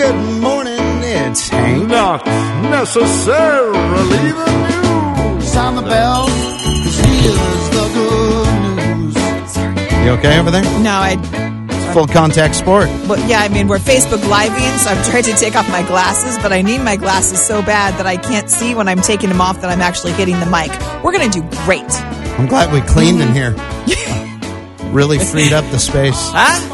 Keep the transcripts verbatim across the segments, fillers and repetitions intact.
Good morning, it's Hank. Not necessarily the news. Sound the bell, 'cause here's the good news. You okay over there? No, I... Full contact sport. Well, yeah, I mean, we're Facebook Living, so I've tried to take off my glasses, but I need my glasses so bad that I can't see when I'm taking them off that I'm actually hitting the mic. We're going to do great. I'm glad we cleaned in here. Really freed up the space. Huh?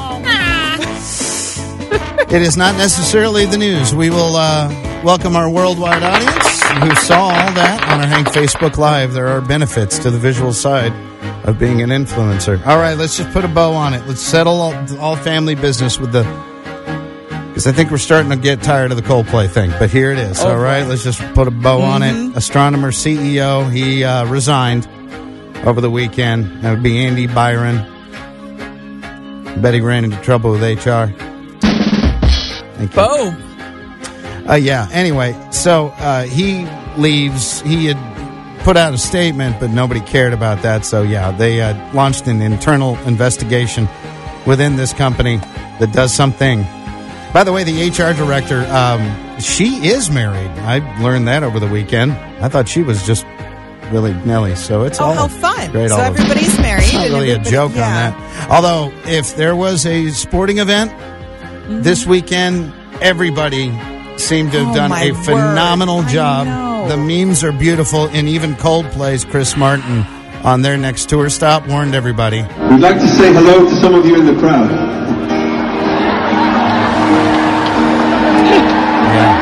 It is not necessarily the news. We will uh, welcome our worldwide audience who saw all that on our Hank Facebook Live. There are benefits to the visual side of being an influencer. All right, let's just put a bow on it. Let's settle all, all family business with the... Because I think we're starting to get tired of the Coldplay thing. But here it is. Oh, all right, right. let's just put a bow Mm-hmm. on it. Astronomer C E O, he uh, resigned over the weekend. That would be Andy Byron. Bet he ran into trouble with H R. Thank you. Boom. Uh, yeah, anyway, so uh, he leaves. He had put out a statement, but nobody cared about that. So, yeah, they uh, launched an internal investigation within this company that does something. By the way, the H R director, um, she is married. I learned that over the weekend. I thought she was just really Nelly. So it's Oh, all how fun. great. So all everybody's married. It's not and really a everybody- joke yeah. on that. Although, if there was a sporting event Mm-hmm. this weekend, everybody seemed to have Oh, done my a phenomenal word. I job. know. The memes are beautiful, and even Coldplay's Chris Martin on their next tour stop warned everybody. We'd like to say hello to some of you in the crowd. Yeah.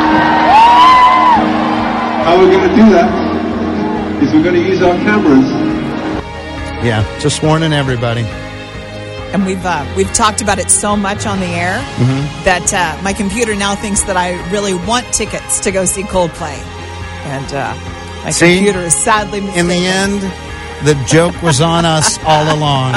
How we're going to do that is we're going to use our cameras. Yeah, just warning everybody. And we've uh, we've talked about it so much on the air Mm-hmm. that uh, my computer now thinks that I really want tickets to go see Coldplay. And uh, my See? computer is sadly mistaken. In the end, the joke was on us all along.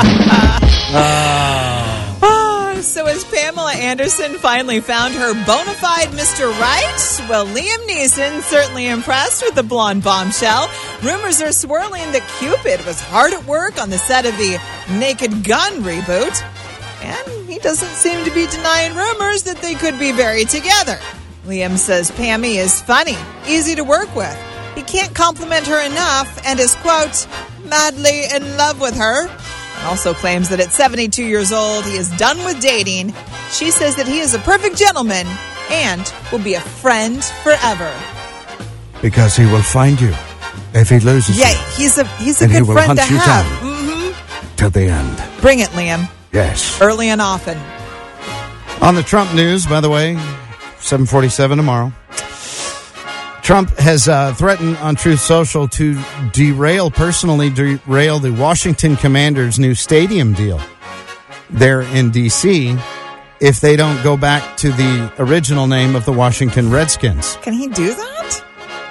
Oh. Ah, so as Pamela Anderson finally found her bona fide Mister Right, well, Liam Neeson certainly impressed with the blonde bombshell. Rumors are swirling that Cupid was hard at work on the set of the Naked Gun reboot. And he doesn't seem to be denying rumors that they could be very together. Liam says Pammy is funny, easy to work with. He can't compliment her enough and is, quote, madly in love with her. And also claims that at seventy-two years old, he is done with dating. She says that he is a perfect gentleman and will be a friend forever. Because he will find you if he loses Yeah, you he's a he's a And he good will friend hunt to you have. down. Mm-hmm. till the end. Bring it, Liam. Yes. Early and often. On the Trump news, by the way, seven forty-seven tomorrow. Trump has uh, threatened on Truth Social to derail, personally derail the Washington Commanders' new stadium deal there in D C if they don't go back to the original name of the Washington Redskins. Can he do that?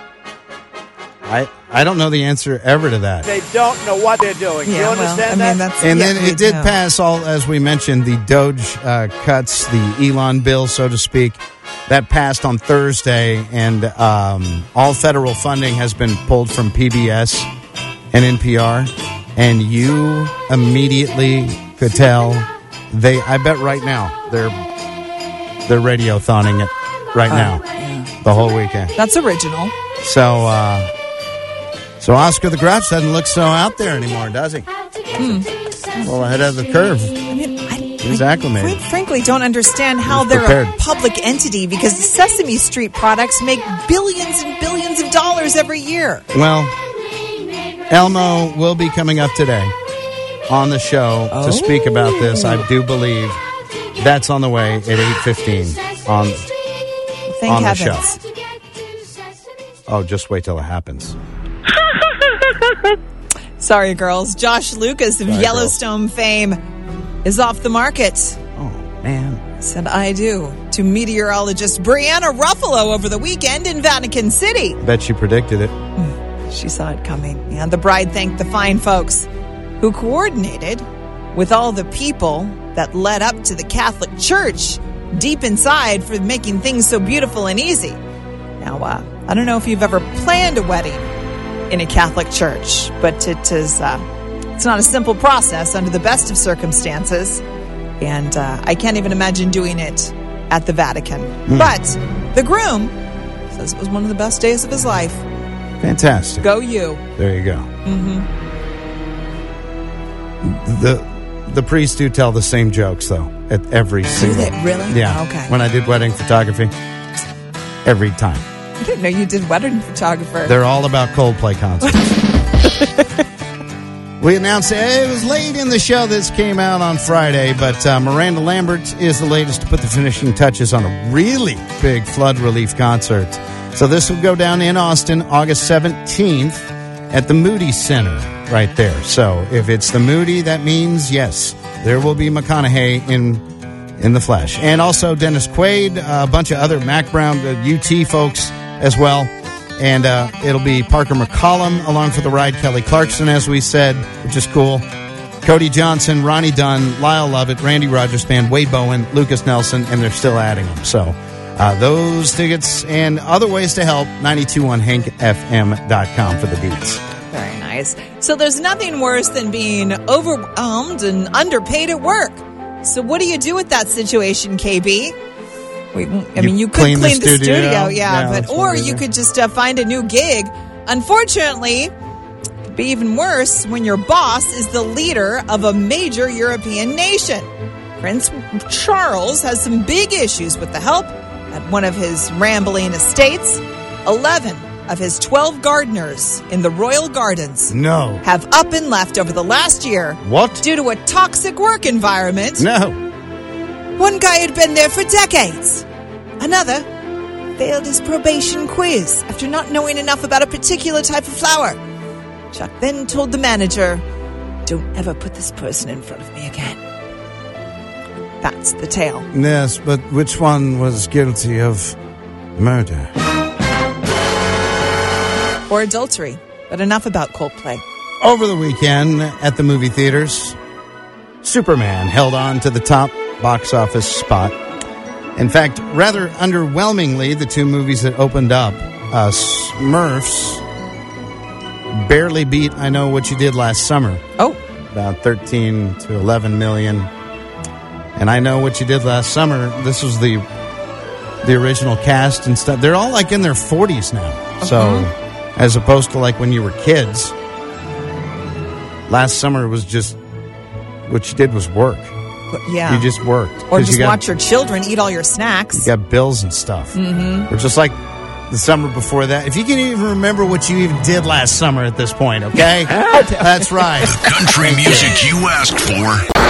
I, I don't know the answer ever to that. They don't know what they're doing. Yeah, you understand well, I mean, that? that's... And yeah, then we it did know. pass all, as we mentioned, the Doge uh, cuts, the Elon bill, so to speak. That passed on Thursday, and um, all federal funding has been pulled from P B S and N P R. And you immediately could tell they. I bet right now they're they're radiothоning it right Oh, now, yeah. the whole weekend. That's original. So, uh, so Oscar the Grouch doesn't look so out there anymore, does he? Hmm. Well, ahead of the curve. I mean, I, He's I acclimated. quite frankly don't understand how He's they're a prepared. public entity because the Sesame Street products make billions and billions of dollars every year. Well, Elmo will be coming up today on the show Oh. to speak about this. I do believe that's on the way at eight fifteen on Thank on the heavens. show. Oh, just wait till it happens. Sorry, girls. Josh Lucas of Sorry, Yellowstone fame is off the market. Oh, man. Said I do to meteorologist Brianna Ruffalo over the weekend in Vatican City. Bet you predicted it. She saw it coming. And the bride thanked the fine folks who coordinated with all the people that led up to the Catholic Church deep inside for making things so beautiful and easy. Now, uh, I don't know if you've ever planned a wedding in a Catholic church, but it is uh, it's not a simple process under the best of circumstances. And uh, I can't even imagine doing it at the Vatican. Hmm. But the groom says it was one of the best days of his life. Fantastic. Go you. There you go. Mm-hmm. The the priests do tell the same jokes, though, at every single... Do they? Really? Yeah. Oh, okay. When I did wedding photography, every time. I didn't know you did wedding photographer. They're all about Coldplay concerts. We announced it was late in the show. This came out on Friday, but uh, Miranda Lambert is the latest to put the finishing touches on a really big flood relief concert. So this will go down in Austin August seventeenth at the Moody Center right there. So if it's the Moody, that means, yes, there will be McConaughey in in the flesh. And also Dennis Quaid, a bunch of other Mac Brown, uh, U T folks as well. And uh, it'll be Parker McCollum along for the ride, Kelly Clarkson, as we said, which is cool. Cody Johnson, Ronnie Dunn, Lyle Lovett, Randy Rogers Band, Wade Bowen, Lucas Nelson, and they're still adding them. So uh, those tickets and other ways to help, nine two one hank f m dot com for the deets. Very nice. So there's nothing worse than being overwhelmed and underpaid at work. So what do you do with that situation, K B? We, I mean, you could clean clean the the studio. studio, yeah, Yeah, but that's what or we you do. could just uh, find a new gig. Unfortunately, it could be even worse when your boss is the leader of a major European nation. Prince Charles has some big issues with the help at one of his rambling estates. Eleven of his twelve gardeners in the royal gardens No. have up and left over the last year What? due to a toxic work environment. No. One guy had been there for decades. Another failed his probation quiz after not knowing enough about a particular type of flower. Chuck then told the manager, "Don't ever put this person in front of me again." That's the tale. Yes, but which one was guilty of murder? Or adultery. But enough about Coldplay. Over the weekend at the movie theaters, Superman held on to the top box office spot. In fact, rather underwhelmingly, the two movies that opened up, uh, Smurfs barely beat I Know What You Did Last Summer. Oh, About thirteen to eleven million. And I Know What You Did Last Summer, this was the the original cast and stuff. They're all like in their forties now. So, as opposed to like when you were kids, Last Summer was just, what you did was work. yeah. You just worked. or 'Cause just you got, watch your children eat all your snacks. You got bills and stuff. Mm-hmm. Or just like the summer before that. If you can even remember what you even did last summer at this point, okay? That's right. Country music you asked for.